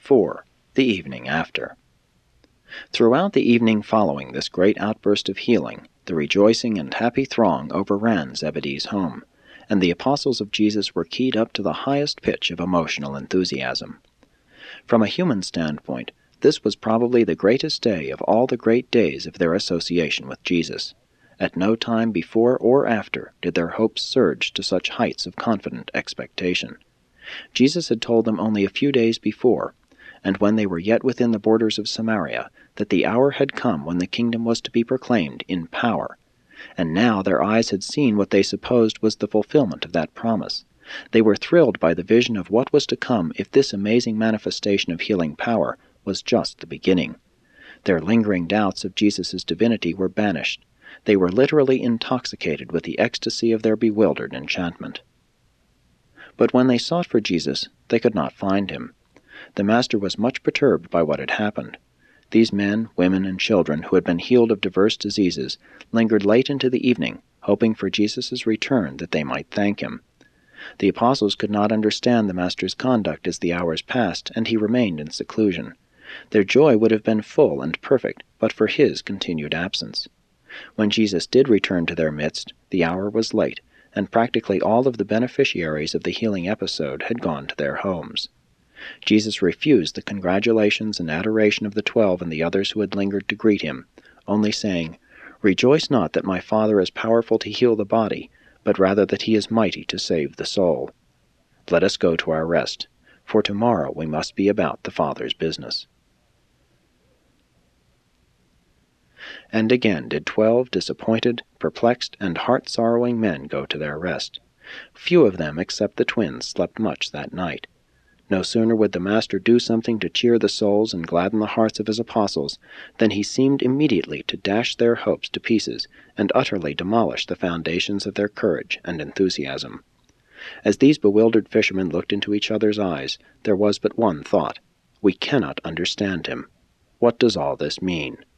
4. The evening after. Throughout the evening following this great outburst of healing, the rejoicing and happy throng overran Zebedee's home, and the apostles of Jesus were keyed up to the highest pitch of emotional enthusiasm. From a human standpoint, this was probably the greatest day of all the great days of their association with Jesus. At no time before or after did their hopes surge to such heights of confident expectation. Jesus had told them only a few days before, and when they were yet within the borders of Samaria, that the hour had come when the kingdom was to be proclaimed in power. And now their eyes had seen what they supposed was the fulfillment of that promise. They were thrilled by the vision of what was to come if this amazing manifestation of healing power was just the beginning. Their lingering doubts of Jesus' divinity were banished. They were literally intoxicated with the ecstasy of their bewildered enchantment. But when they sought for Jesus, they could not find him. The Master was much perturbed by what had happened. These men, women, and children who had been healed of diverse diseases lingered late into the evening, hoping for Jesus' return that they might thank him. The apostles could not understand the Master's conduct as the hours passed, and he remained in seclusion. Their joy would have been full and perfect but for his continued absence. When Jesus did return to their midst, the hour was late, and practically all of the beneficiaries of the healing episode had gone to their homes. Jesus refused the congratulations and adoration of the 12 and the others who had lingered to greet him, only saying, "Rejoice not that my Father is powerful to heal the body, but rather that he is mighty to save the soul. Let us go to our rest, for tomorrow we must be about the Father's business." And again did 12 disappointed, perplexed, and heart-sorrowing men go to their rest. Few of them except the twins slept much that night. No sooner would the Master do something to cheer the souls and gladden the hearts of his apostles than he seemed immediately to dash their hopes to pieces and utterly demolish the foundations of their courage and enthusiasm. As these bewildered fishermen looked into each other's eyes, there was but one thought: "We cannot understand him. What does all this mean?"